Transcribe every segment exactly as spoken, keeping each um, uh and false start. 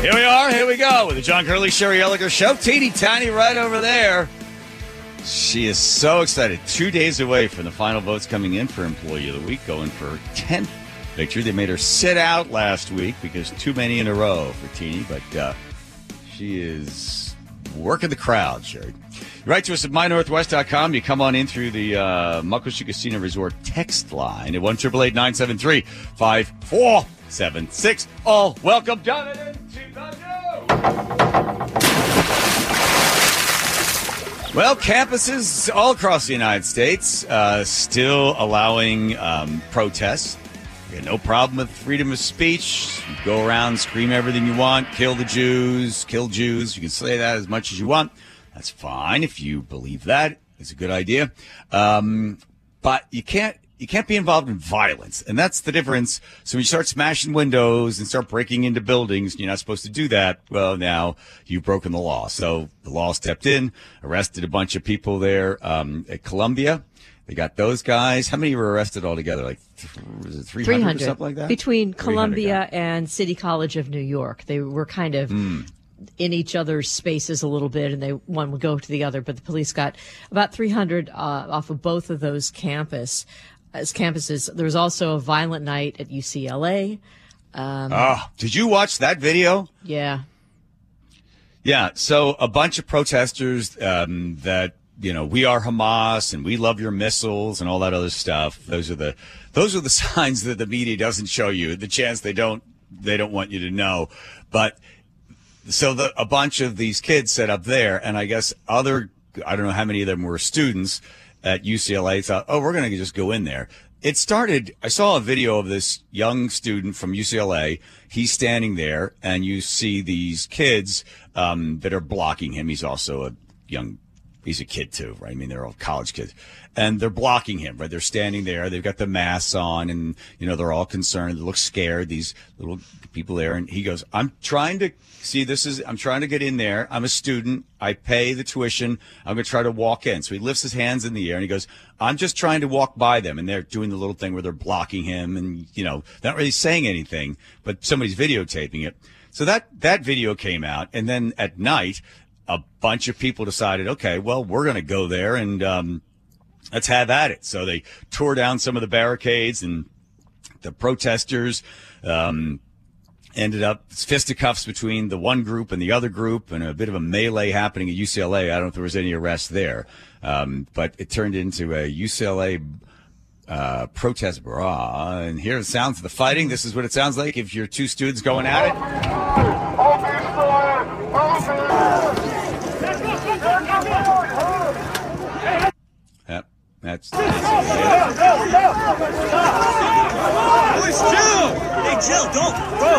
Here we are. Here we go with the John Curley, Sherry Elliger Show. Teeny tiny right over there. She is so excited. Two days away from the final votes coming in for Employee of the Week, going for her tenth victory. They made her sit out last week because too many in a row for Teeny, but uh, she is working the crowd, Sherry. You write to us at my northwest dot com. You come on in through the uh, Muckleshoot Casino Resort text line at one eight eight eight, nine seven three, five four seven six. All welcome, Jonathan, to the news. Well, campuses all across the United States uh, still allowing um, protests. You got no problem with freedom of speech. You go around, scream everything you want, kill the Jews, kill Jews. You can say that as much as you want. That's fine if you believe that. It's a good idea. Um, but you can't you can't be involved in violence. And that's the difference. So when you start smashing windows and start breaking into buildings, you're not supposed to do that. Well, now you've broken the law. So the law stepped in, arrested a bunch of people there um, at Columbia. They got those guys. How many were arrested altogether? Like, was it three hundred or something like that? Between Columbia and City College of New York. They were kind of mm. in each other's spaces a little bit, and they one would go to the other. But the police got about three hundred uh, off of both of those campus as campuses. There was also a violent night at U C L A. Um, oh, did you watch that video? Yeah. Yeah. So a bunch of protesters um, that. You know, we are Hamas and we love your missiles and all that other stuff. Those are the those are the signs that the media doesn't show you. The chance they don't they don't want you to know. But so the, a bunch of these kids set up there, and I guess other I don't know how many of them were students at U C L A thought, oh, we're going to just go in there. It started. I saw a video of this young student from U C L A. He's standing there, and you see these kids um, that are blocking him. He's also a young. He's a kid too, right? I mean, they're all college kids, and they're blocking him, right? They're standing there. They've got the masks on, and you know they're all concerned. They look scared. These little people there, and he goes, "I'm trying to see. This is. I'm trying to get in there. I'm a student. I pay the tuition. I'm going to try to walk in." So he lifts his hands in the air, and he goes, "I'm just trying to walk by them," and they're doing the little thing where they're blocking him, and you know, they're not really saying anything, but somebody's videotaping it. So that that video came out, and then at night. A bunch of people decided, okay, well, we're going to go there and um, let's have at it. So they tore down some of the barricades, and the protesters um, ended up fisticuffs between the one group and the other group, and a bit of a melee happening at U C L A. I don't know if there was any arrests there, um, but it turned into a U C L A uh, protest bra. And here it sounds of the fighting. This is what it sounds like if you're two students going at it. Yep, that's. that's Boys, chill! Hey, chill! Don't go!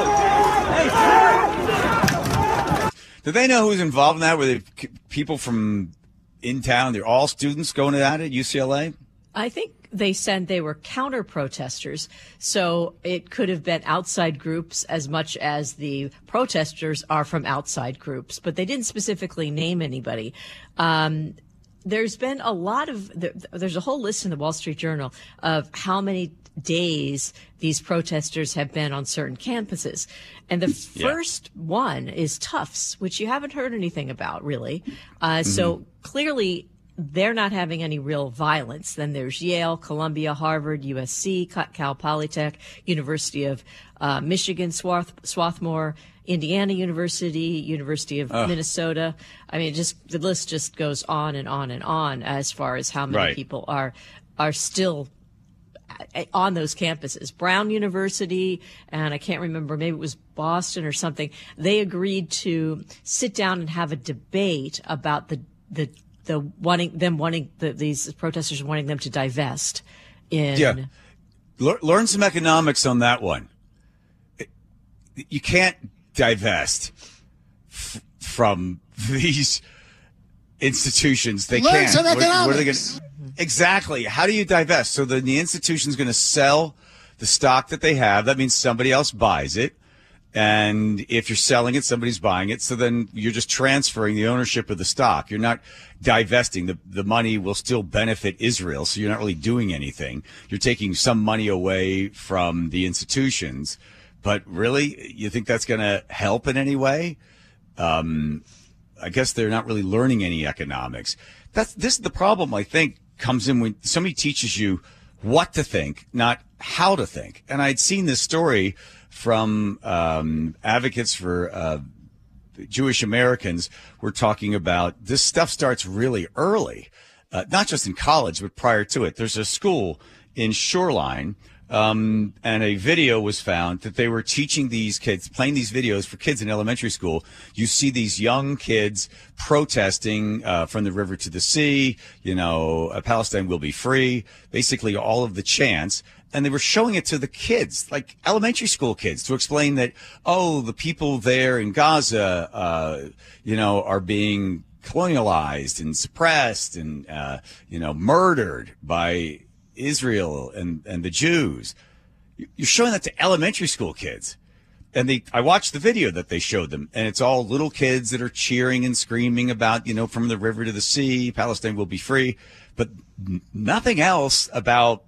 Hey! Do they know who's involved in that? Were they people from in town? They're all students going at it at U C L A? I think they said they were counter protesters, so it could have been outside groups as much as the protesters are from outside groups, but they didn't specifically name anybody. Um, there's been a lot of, there's a whole list in the Wall Street Journal of how many days these protesters have been on certain campuses. And the yeah. first one is Tufts, which you haven't heard anything about, really. Uh, mm-hmm. So clearly, they're not having any real violence. Then there's Yale, Columbia, Harvard, U S C, Cal Polytech, University of uh, Michigan, Swarth, Swarthmore, Indiana University, University of Ugh. Minnesota. I mean, just the list just goes on and on and on as far as how many right. people are are still on those campuses. Brown University, and I can't remember, maybe it was Boston or something. They agreed to sit down and have a debate about the the the wanting them wanting the, these protesters wanting them to divest in. Yeah, Le- learn some economics on that one. You can't divest f- from these institutions. They learn can't. Some what, economics. what are they gonna, exactly. How do you divest? So then the institution's going to sell the stock that they have. That means somebody else buys it. And if you're selling it, somebody's buying it. So then you're just transferring the ownership of the stock. You're not divesting. The, the money will still benefit Israel. So you're not really doing anything. You're taking some money away from the institutions, But really, you think that's going to help in any way? Um, I guess they're not really learning any economics. That's this is the problem, I think, comes in when somebody teaches you what to think, not how to think. And I'd seen this story from um, advocates for uh, Jewish Americans. We're talking about this stuff starts really early, uh, not just in college, but prior to it. There's a school in Shoreline, um, and a video was found that they were teaching these kids, playing these videos for kids in elementary school. You see these young kids protesting uh, from the river to the sea, you know, uh, Palestine will be free, basically all of the chants. And they were showing it to the kids, like elementary school kids, to explain that, oh, the people there in Gaza, uh, you know, are being colonialized and suppressed and, uh, you know, murdered by Israel and, and the Jews. You're showing that to elementary school kids. And they, I watched the video that they showed them, and it's all little kids that are cheering and screaming about, you know, from the river to the sea, Palestine will be free, but n- nothing else about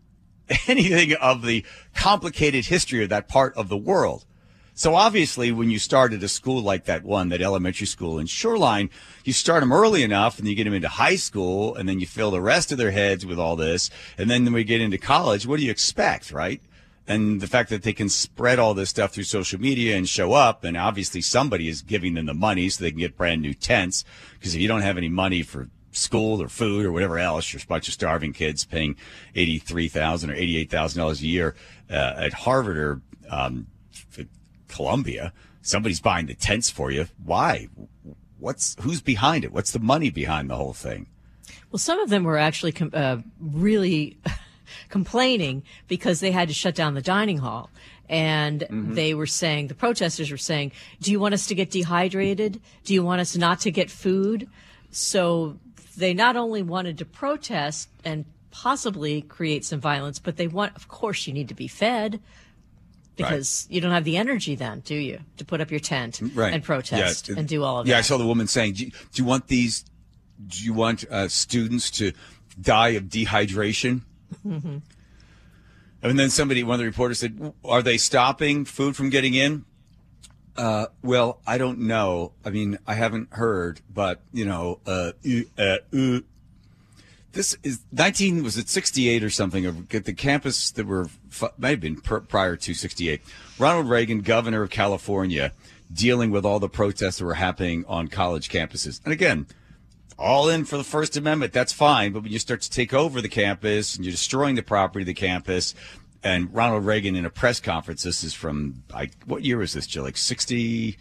anything of the complicated history of that part of the world. So obviously, when you start at a school like that one, that elementary school in Shoreline, you start them early enough and you get them into high school, and then you fill the rest of their heads with all this. And then when we get into college, what do you expect, right? And the fact that they can spread all this stuff through social media and show up, and obviously somebody is giving them the money so they can get brand new tents. Because if you don't have any money for school or food or whatever else, you're a bunch of starving kids paying eighty-three thousand dollars or eighty-eight thousand dollars a year uh, at Harvard or um, Columbia. Somebody's buying the tents for you. Why? What's who's behind it? What's the money behind the whole thing? Well, some of them were actually com- uh, really complaining because they had to shut down the dining hall. And mm-hmm. they were saying, the protesters were saying, do you want us to get dehydrated? Do you want us not to get food? So they not only wanted to protest and possibly create some violence, but they want, of course, you need to be fed. Because right. you don't have the energy then, do you, to put up your tent right. and protest yeah. and do all of yeah, that? Yeah, I saw the woman saying, do you, do you want these, do you want uh, students to die of dehydration? Mm-hmm. And then somebody, one of the reporters said, are they stopping food from getting in? Uh, well, I don't know. I mean, I haven't heard, but, you know, uh, uh, uh, this is nineteen, was it sixty-eight or something? At the campus that were, might have been per, prior to sixty-eight. Ronald Reagan, governor of California, dealing with all the protests that were happening on college campuses. And again, all in for the First Amendment, that's fine. But when you start to take over the campus and you're destroying the property of the campus, and Ronald Reagan in a press conference, this is from, I, what year was this, Jill? Like sixty-four,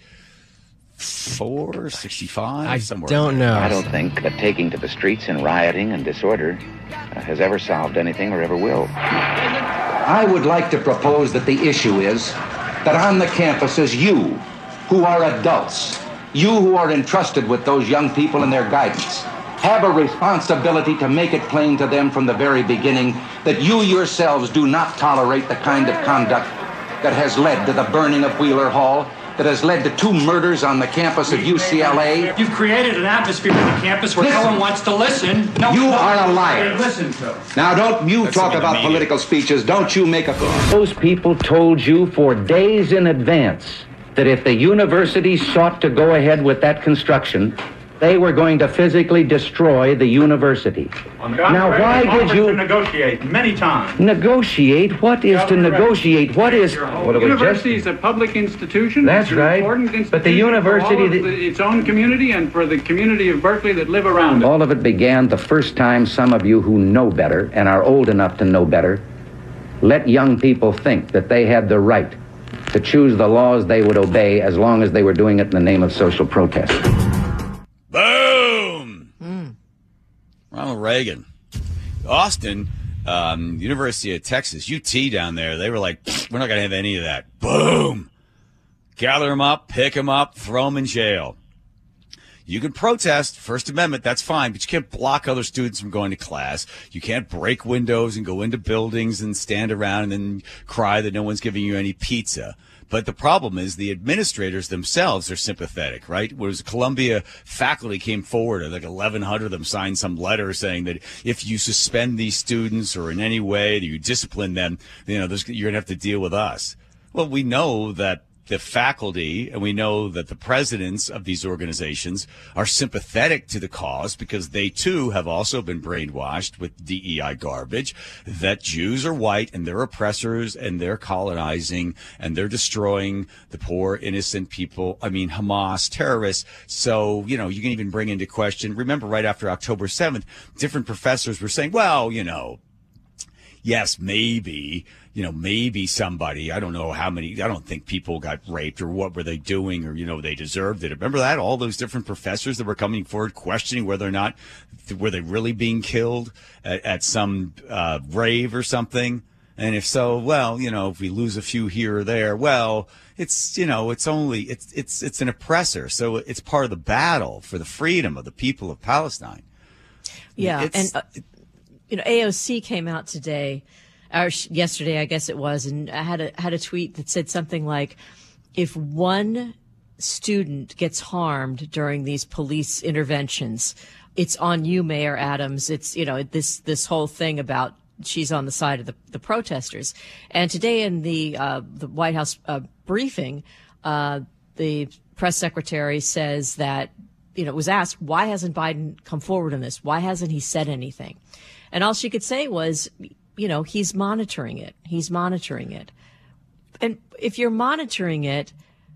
sixty-five? I somewhere don't know. I don't think that taking to the streets and rioting and disorder uh, has ever solved anything or ever will. I would like to propose that the issue is that on the campuses, you, who are adults, you who are entrusted with those young people and their guidance, have a responsibility to make it plain to them from the very beginning that you yourselves do not tolerate the kind of conduct that has led to the burning of Wheeler Hall, that has led to two murders on the campus of U C L A. You've created an atmosphere on the campus where listen. No one wants to listen. No, you no, are a liar. Listen to. Now, don't you That's talk about political speeches. Don't you make a... Those people told you for days in advance that if the university sought to go ahead with that construction, they were going to physically destroy the university. Now, why did you... To negotiate many times. Negotiate? What is to negotiate? What is... What the university is a public institution. That's it's right. Important institution but the university... For all of the, its own community and for the community of Berkeley that live around it. All of it began the first time some of you who know better and are old enough to know better let young people think that they had the right to choose the laws they would obey as long as they were doing it in the name of social protest. Boom! Mm. Ronald Reagan. Austin, um, University of Texas, U T down there, they were like, we're not going to have any of that. Boom! Gather them up, pick them up, throw them in jail. You can protest, First Amendment, that's fine, but you can't block other students from going to class. You can't break windows and go into buildings and stand around and then cry that no one's giving you any pizza. But the problem is the administrators themselves are sympathetic, right? Whereas Columbia faculty came forward, like eleven hundred of them signed some letter saying that if you suspend these students or in any way that you discipline them, you know, you're going to have to deal with us. Well, we know that the faculty and we know that the presidents of these organizations are sympathetic to the cause because they too have also been brainwashed with D E I garbage that Jews are white and they're oppressors and they're colonizing and they're destroying the poor, innocent people. I mean, Hamas, terrorists. So, you know, you can even bring into question, remember right after October seventh, different professors were saying, well, you know, yes, maybe, you know, maybe somebody, I don't know how many, I don't think people got raped or what were they doing or, you know, they deserved it. Remember that? All those different professors that were coming forward questioning whether or not, were they really being killed at, at some uh, rave or something? And if so, well, you know, if we lose a few here or there, well, it's, you know, it's only, it's, it's, it's an oppressor. So it's part of the battle for the freedom of the people of Palestine. Yeah. It's, and, uh, you know, A O C came out today, or yesterday, I guess it was, and I had a, had a tweet that said something like, if one student gets harmed during these police interventions, it's on you, Mayor Adams. It's, you know, this, this whole thing about she's on the side of the, the protesters. And today in the, uh, the White House uh, briefing, uh, the press secretary says that, you know, was asked, why hasn't Biden come forward on this? Why hasn't he said anything? And all she could say was, you know, he's monitoring it. He's monitoring it. And if you're monitoring it,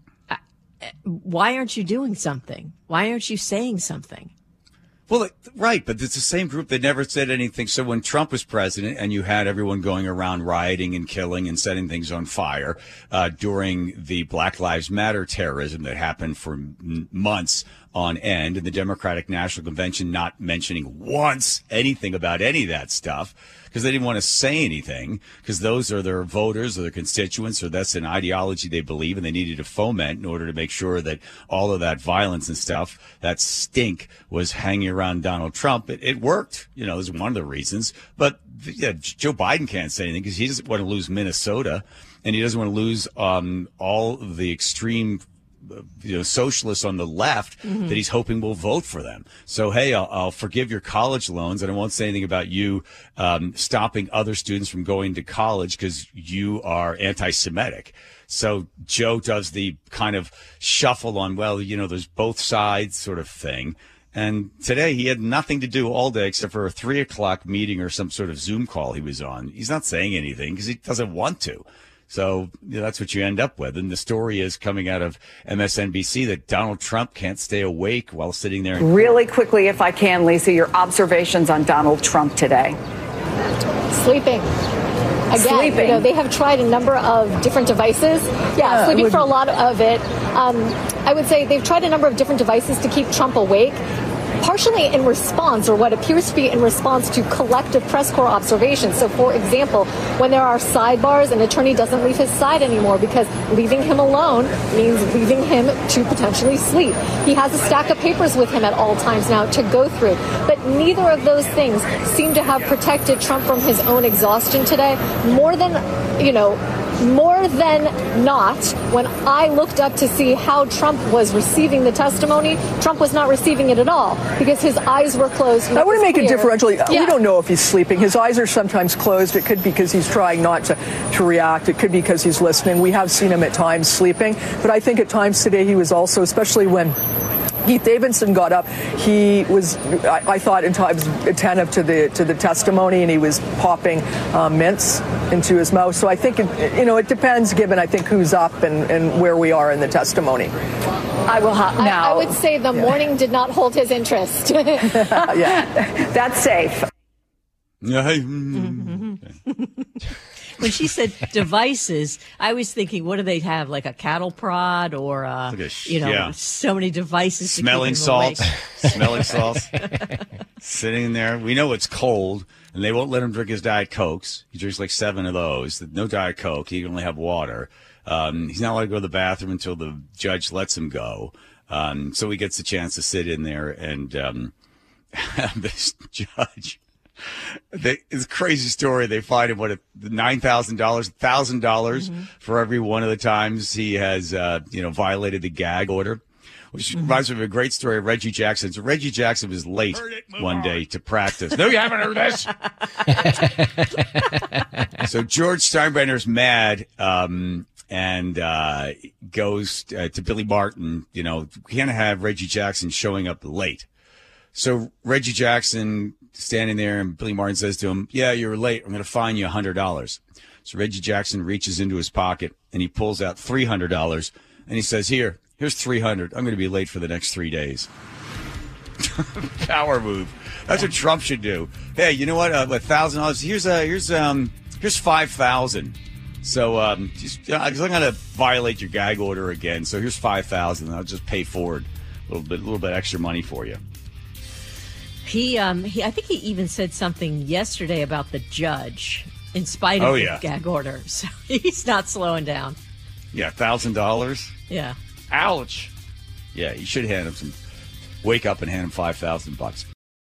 why aren't you doing something? Why aren't you saying something? Well, right, but it's the same group that never said anything. So when Trump was president and you had everyone going around rioting and killing and setting things on fire uh, during the Black Lives Matter terrorism that happened for m- months on end, and the Democratic National Convention not mentioning once anything about any of that stuff because they didn't want to say anything because those are their voters or their constituents or that's an ideology they believe and they needed to foment in order to make sure that all of that violence and stuff, that stink was hanging around Donald Trump. It, it worked. You know, this is one of the reasons. But yeah, Joe Biden can't say anything because he doesn't want to lose Minnesota and he doesn't want to lose um, all of the extreme you know, socialists on the left mm-hmm. that he's hoping will vote for them. So, hey, I'll, I'll forgive your college loans, and I won't say anything about you um, stopping other students from going to college because you are anti-Semitic. So Joe does the kind of shuffle on, well, you know, there's both sides sort of thing. And today he had nothing to do all day except for a three o'clock meeting or some sort of Zoom call he was on. He's not saying anything because he doesn't want to. So you know, that's what you end up with. And the story is coming out of M S N B C that Donald Trump can't stay awake while sitting there. Really quickly, if I can, Lisa, your observations on Donald Trump today. Sleeping. Again, sleeping. You know, they have tried a number of different devices. Yeah, yeah sleeping would... for a lot of it. Um, I would say they've tried a number of different devices to keep Trump awake. Partially in response, or what appears to be in response to collective press corps observations. So, for example, when there are sidebars, an attorney doesn't leave his side anymore because leaving him alone means leaving him to potentially sleep. He has a stack of papers with him at all times now to go through. But neither of those things seem to have protected Trump from his own exhaustion today. More than, you know, more than not, when I looked up to see how Trump was receiving the testimony, Trump was not receiving it at all because his eyes were closed. I want to make clear. it differentially. Yeah. We don't know if he's sleeping. His eyes are sometimes closed. It could be because he's trying not to, to react. It could be because he's listening. We have seen him at times sleeping. But I think at times today he was also, especially when Keith Davidson got up, he was, I, I thought, in times attentive to the to the testimony, and he was popping uh, mints into his mouth. So I think, it, you know, it depends, given, I think, who's up and, and where we are in the testimony. I will ha- now. I, I would say the yeah. morning did not hold his interest. Yeah, that's safe. When she said devices, I was thinking, what do they have? Like a cattle prod or, uh, sh- you know, yeah. so many devices. Smelling salts. Smelling salts. Sitting there. We know it's cold, and they won't let him drink his Diet Cokes. He drinks like seven of those. No Diet Coke. He can only have water. Um, he's not allowed to go to the bathroom until the judge lets him go. Um, so he gets a chance to sit in there and um, have this judge. They, it's a crazy story. They find him what nine thousand dollars, a thousand dollars for every one of the times he has, uh, you know, violated the gag order. Which mm-hmm. reminds me of a great story of Reggie Jackson. So Reggie Jackson was late it, one on. day to practice. No, you haven't heard this. So George Steinbrenner's mad, um, and uh, goes uh, to Billy Martin. You know, we can't have Reggie Jackson showing up late. So Reggie Jackson standing there, and Billy Martin says to him, yeah, you're late. I'm going to fine you one hundred dollars. So Reggie Jackson reaches into his pocket, and he pulls out three hundred dollars, and he says, here, here's three hundred dollars. I'm going to be late for the next three days. Power move. That's what Trump should do. Hey, you know what? Uh, one thousand dollars. Here's uh, here's um here's five thousand dollars. So um, just, uh, I'm going to violate your gag order again. So here's five thousand dollars. I'll just pay forward a little bit, a little bit extra money for you. He, um, he, I think he even said something yesterday about the judge, in spite of oh, the yeah. gag order. So he's not slowing down. Yeah, one thousand dollars? Yeah. Ouch. Yeah, you should hand him some, wake up and hand him five thousand bucks.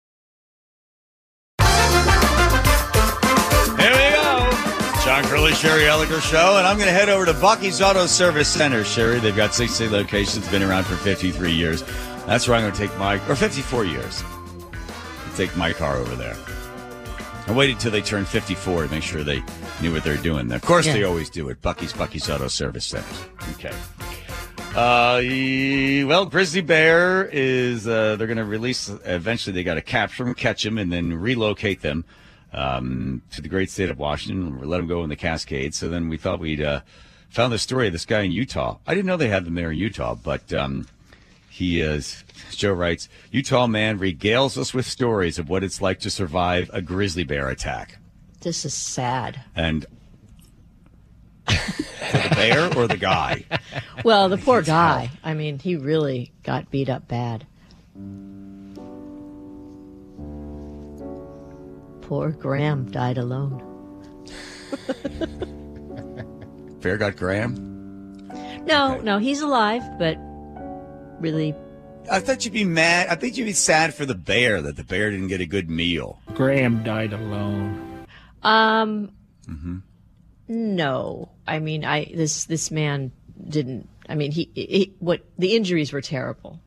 Here we go. John Curley, Sherry Elliger Show, and I'm going to head over to Bucky's Auto Service Center, Sherry. They've got sixty locations, been around for fifty-three years. That's where I'm going to take my, or fifty-four years. Take my car over there. I waited till they turned fifty-four to make sure they knew what they're doing. Of course, yeah. They always do it. Bucky's, Bucky's Auto Service Centers. Okay. Uh, well, Grizzly Bear is, uh, they're going to release, eventually they got to capture them, catch them, and then relocate them um, to the great state of Washington, let them go in the Cascades. So then we thought we'd uh, found the story of this guy in Utah. I didn't know they had them there in Utah, but um, he is, as Joe writes, Utah man regales us with stories of what it's like to survive a grizzly bear attack. This is sad. And for the bear or the guy? Well, the poor guy. I mean, he really got beat up bad. Poor Graham died alone. Bear got Graham? No, okay. no, he's alive, but really. I thought you'd be mad. I think you'd be sad for the bear that the bear didn't get a good meal. Graham died alone. Um, mm-hmm. No, I mean, I this this man didn't. I mean, he, he what the injuries were terrible.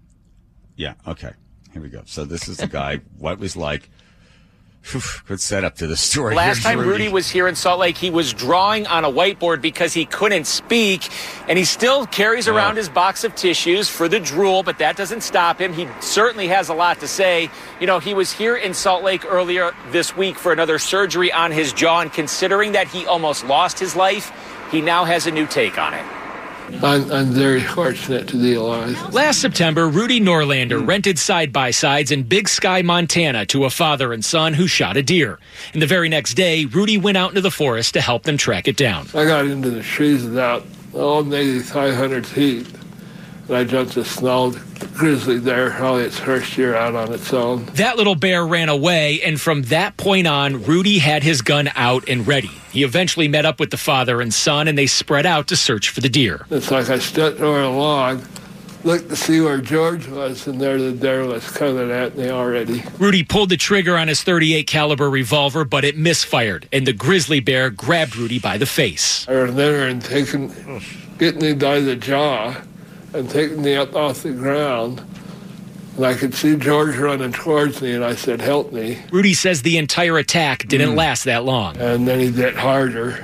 Yeah. Okay. Here we go. So this is the guy. What it was like. Whew, good setup to the story. Last Here's time Rudy. Rudy was here in Salt Lake, he was drawing on a whiteboard because he couldn't speak, and he still carries oh. around his box of tissues for the drool, but that doesn't stop him. He certainly has a lot to say. You know, he was here in Salt Lake earlier this week for another surgery on his jaw, and considering that he almost lost his life, he now has a new take on it. I'm, I'm very fortunate to be alive. Last September, Rudy Norlander rented side-by-sides in Big Sky, Montana to a father and son who shot a deer. And the very next day, Rudy went out into the forest to help them track it down. I got into the trees about, oh, maybe five hundred feet. And I jumped a snarled grizzly there, probably its first year out on its own. That little bear ran away, and from that point on, Rudy had his gun out and ready. He eventually met up with the father and son, and they spread out to search for the deer. It's like I stepped over a log, looked to see where George was, and there the deer was coming at me already. Rudy pulled the trigger on his thirty-eight caliber revolver, but it misfired, and the grizzly bear grabbed Rudy by the face. I ran there and taken, getting me by the jaw, and taking me up off the ground. And I could see George running towards me, and I said, help me. Rudy says the entire attack didn't mm. last that long. And then he bit harder,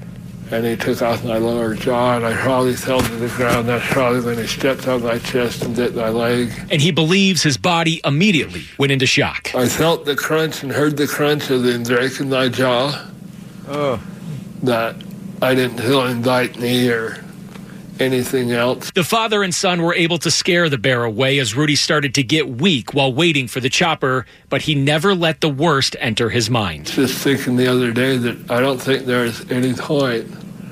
and he took off my lower jaw, and I probably fell to the ground. That's probably when he stepped on my chest and bit my leg. And he believes his body immediately went into shock. I felt the crunch and heard the crunch of him breaking my jaw. Oh. That I didn't feel him bite me or anything else. The father and son were able to scare the bear away as Rudy started to get weak while waiting for the chopper, but he never let the worst enter his mind. Just thinking the other day that I don't think there was any point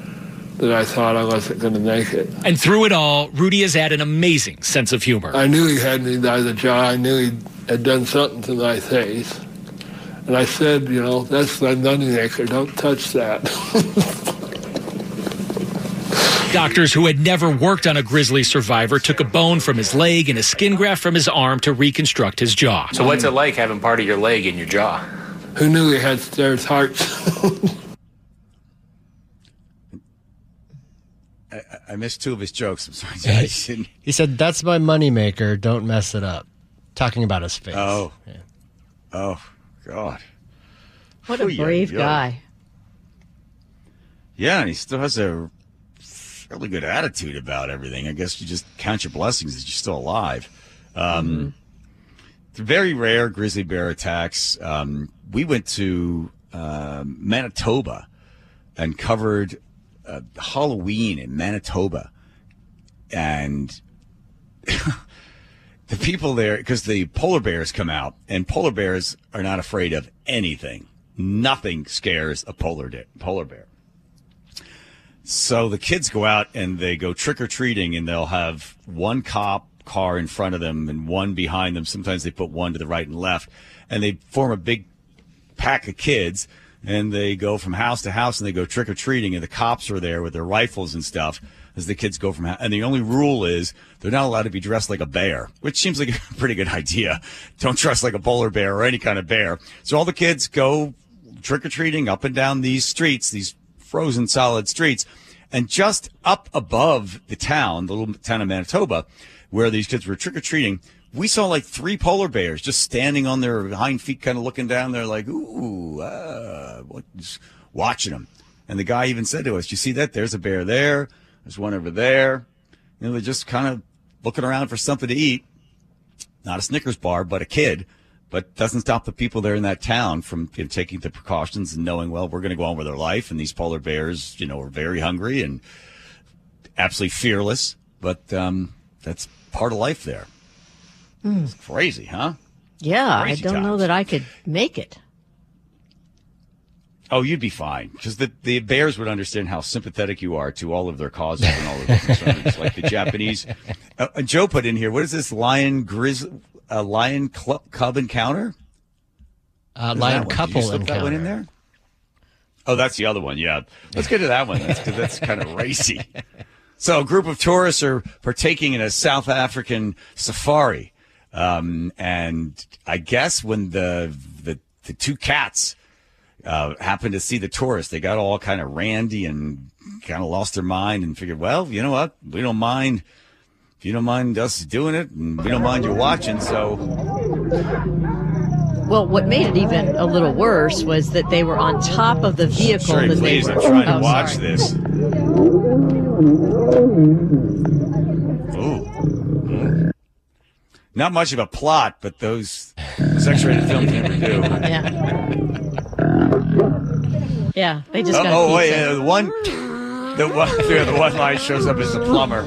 that I thought I wasn't going to make it. And through it all, Rudy has had an amazing sense of humor. I knew he had me by the jaw. I knew he had done something to my face. And I said, you know, that's my moneymaker. Don't touch that. Doctors who had never worked on a grizzly survivor took a bone from his leg and a skin graft from his arm to reconstruct his jaw. So what's it like having part of your leg in your jaw? Who knew he had stairs hearts? I, I missed two of his jokes. I'm sorry. He, he said, that's my moneymaker. Don't mess it up. Talking about his face. Oh. Yeah. Oh, God. What a brave yeah, yeah. guy. Yeah, and he still has a fairly good attitude about everything. I guess you just count your blessings that you're still alive. Um, mm-hmm. Very rare grizzly bear attacks. Um, we went to uh, Manitoba and covered uh, Halloween in Manitoba. And the people there, because the polar bears come out, and polar bears are not afraid of anything. Nothing scares a polar, de- polar bear. So the kids go out and they go trick-or-treating, and they'll have one cop car in front of them and one behind them. Sometimes they put one to the right and left, and they form a big pack of kids, and they go from house to house, and they go trick-or-treating, and the cops are there with their rifles and stuff as the kids go from house. And the only rule is they're not allowed to be dressed like a bear, which seems like a pretty good idea. Don't dress like a polar bear or any kind of bear. So all the kids go trick-or-treating up and down these streets, these frozen solid streets, and just up above the town, the little town of Manitoba, where these kids were trick-or-treating, we saw like three polar bears just standing on their hind feet, kind of looking down there like, ooh, uh, what, just watching them. And the guy even said to us, you see that? There's a bear there. There's one over there. You know, they're just kind of looking around for something to eat. Not a Snickers bar, but a kid. But doesn't stop the people there in that town from, you know, taking the precautions and knowing, well, we're going to go on with our life. And these polar bears, you know, are very hungry and absolutely fearless. But um, that's part of life there. Mm. It's crazy, huh? Yeah, Crazy I don't times. know that I could make it. Oh, you'd be fine, because the, the bears would understand how sympathetic you are to all of their causes and all of their concerns. Like the Japanese. Uh, Joe put in here, what is this lion grizz, uh, lion cl- cub encounter? Uh, lion couple Did you slip encounter. that one in there? Oh, that's the other one. Yeah, let's get to that one. That's, 'cause that's kind of racy. So, a group of tourists are partaking in a South African safari, um, and I guess when the the, the two cats Uh, happened to see the tourists, they got all kind of randy and kind of lost their mind and figured, well, you know what? We don't mind if you don't mind us doing it, and we don't mind you watching. So, well, what made it even a little worse was that they were on top of the vehicle. Sherry, that please, they I'm were, trying to oh, watch sorry. this. Ooh. Not much of a plot, but those X-rated films never do. Yeah. Yeah, they just oh, got oh wait, pizza. uh, the one, the one, yeah, the one line shows up as the plumber.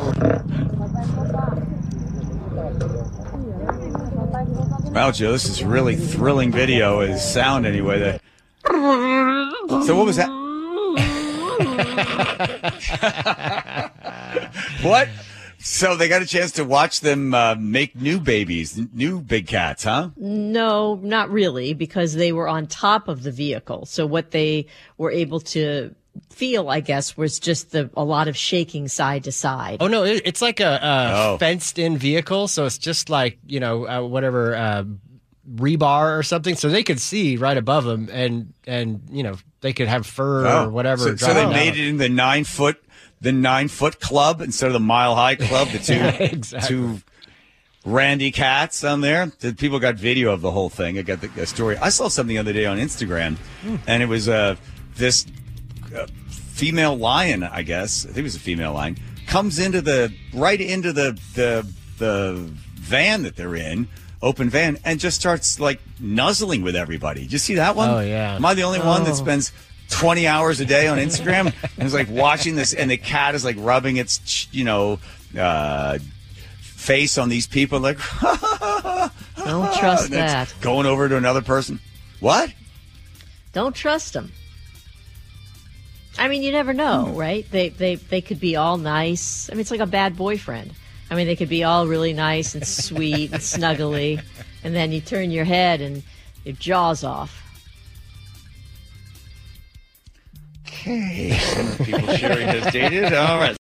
Wow, Joe, this is really thrilling video as sound anyway. The... So what was that? What? So they got a chance to watch them uh, make new babies, new big cats, huh? No, not really, because they were on top of the vehicle. So what they were able to feel, I guess, was just the a lot of shaking side to side. Oh no, it, it's like a, a Oh. fenced-in vehicle, so it's just like, you know, uh, whatever uh, rebar or something, so they could see right above them, and and you know they could have fur Oh. or whatever. So, so they driving made down. it in the nine foot, the nine foot club instead of the mile high club. The two, Exactly. two randy cats on there. The people got video of the whole thing. I got the a story. I saw something the other day on Instagram, and it was uh, this uh, female lion. I guess I think it was a female lion comes into the right into the the the van that they're in. Open van, and just starts like nuzzling with everybody. Did you see that one? Oh, yeah. Am I the only one that Oh. spends twenty hours a day on Instagram and is like watching this, and the cat is like rubbing its, you know, uh, face on these people, like, Don't trust and it's that. going over to another person. What? Don't trust them. I mean, you never know, right? They they they could be all nice. I mean, it's like a bad boyfriend. I mean, they could be all really nice and sweet and snuggly, and then you turn your head and your jaw's off. Okay. Some of the people Sherry has dated. All right.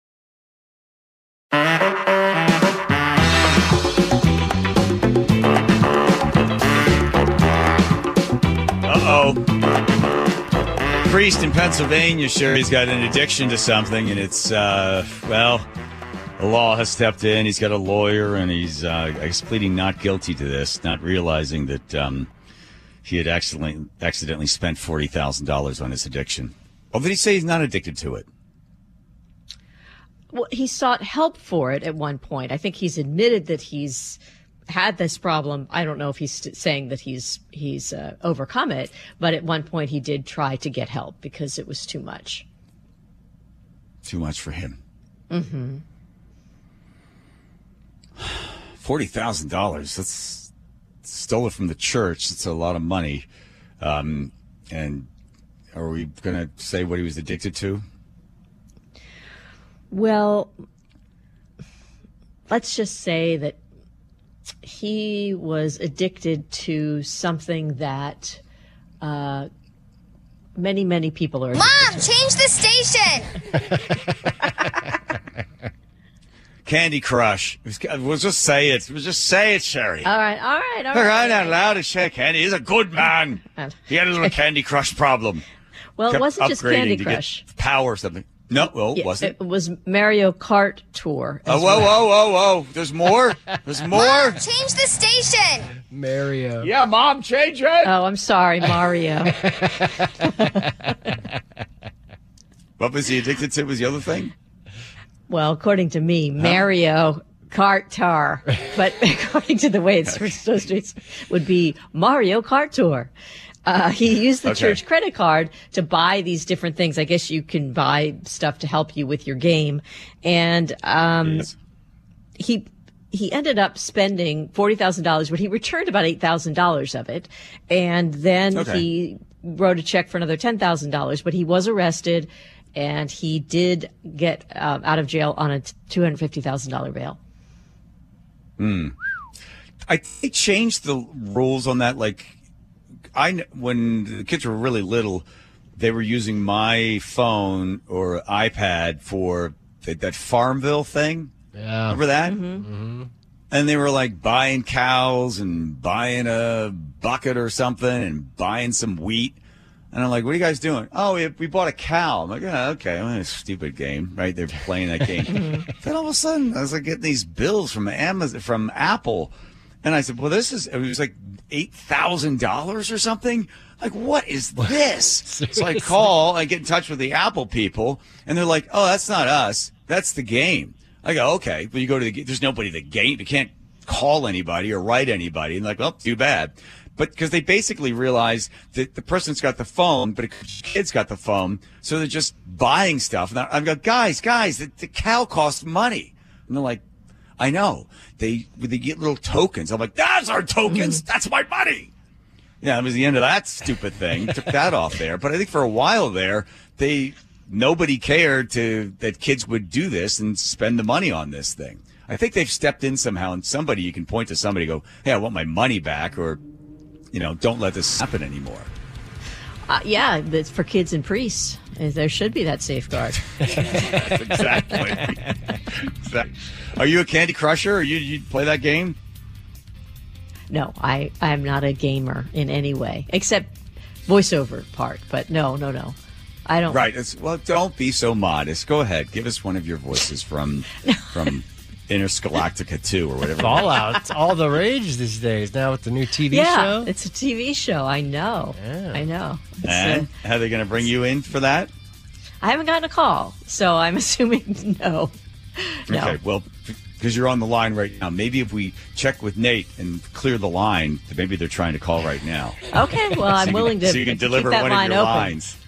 Uh-oh. Priest in Pennsylvania, Sherry's got an addiction to something, and it's, uh, well, the law has stepped in. He's got a lawyer, and he's, uh, I guess, pleading not guilty to this, not realizing that um, he had accidentally, accidentally spent forty thousand dollars on his addiction. Or did he say he's not addicted to it? Well, he sought help for it at one point. I think he's admitted that he's had this problem. I don't know if he's st- saying that he's he's uh, overcome it, but at one point he did try to get help because it was too much. Too much for him. Mm-hmm. Forty thousand dollars. That's stole it from the church. It's a lot of money. Um, and are we going to say what he was addicted to? Well, let's just say that he was addicted to something that uh, many, many people are addicted Mom, to. change the station! Candy Crush. We'll just say it. We'll just say it, Sherry. All right, all right, all For right. crying out loud, it's Sherry Candy. He's a good man. He had a little Candy Crush problem. Well, it Kept wasn't just upgrading Candy to Crush. get power or something. No, well, Yeah, was it? It was Mario Kart Tour. Oh, as whoa, well. whoa, whoa, whoa. There's more? There's more? Mom, change the station! Mario. Yeah, Mom, change it. Oh, I'm sorry, Mario. What was he addicted to? Was the other thing? Well, according to me, Mario Kart Tour. But according to the way it's supposed to, it would be Mario Kart Tour. Uh, he used the Okay. church credit card to buy these different things. I guess you can buy stuff to help you with your game. And um, Yes. he he ended up spending forty thousand dollars, but he returned about eight thousand dollars of it. And then Okay. he wrote a check for another ten thousand dollars, but he was arrested and he did get uh, out of jail on a two hundred fifty thousand dollars bail. Hmm. I think they changed the rules on that. Like, I kn- when the kids were really little, they were using my phone or iPad for that, that Farmville thing. Yeah. Remember that? Mm-hmm. And they were like buying cows and buying a bucket or something and buying some wheat. And I'm like, what are you guys doing? Oh, we, we bought a cow. I'm like, oh, okay, well, it's a stupid game, right? They're playing that game. Then all of a sudden, I was like getting these bills from Amazon, from Apple. And I said, well, this is, it was like eight thousand dollars or something. Like, what is this? So I call, I get in touch with the Apple people, and they're like, oh, that's not us. That's the game. I go, okay. But you go to the, there's nobody at the game. You can't call anybody or write anybody. And like, well, too bad. But because they basically realize that the person's got the phone, but the kid's got the phone. So they're just buying stuff. And I go, guys, guys, the, the cow costs money. And they're like, I know. They they get little tokens. I'm like, that's our tokens. That's my money. Yeah, it was the end of that stupid thing. Took that off there. But I think for a while there, they nobody cared to that kids would do this and spend the money on this thing. I think they've stepped in somehow, and somebody you can point to somebody and go, hey, I want my money back, or you know, don't let this happen anymore. Uh, yeah, it's for kids and priests. There should be that safeguard. exactly. exactly. Are you a Candy Crusher? Or you you play that game? No, I I'm not a gamer in any way, except voiceover part. But no, no, no, I don't. Right. It's, well, don't be so modest. Go ahead. Give us one of your voices from from Intergalactica two or whatever. Fallout. It's all the rage these days now with the new T V yeah, show. it's a T V show. I know. Yeah. I know. It's, And uh, how are they going to bring you in for that? I haven't gotten a call, so I'm assuming no. No. Okay. Well, because you're on the line right now, maybe if we check with Nate and clear the line, maybe they're trying to call right now. Okay. Well, I'm So you can- willing to so you can to deliver keep that one of line your open. lines.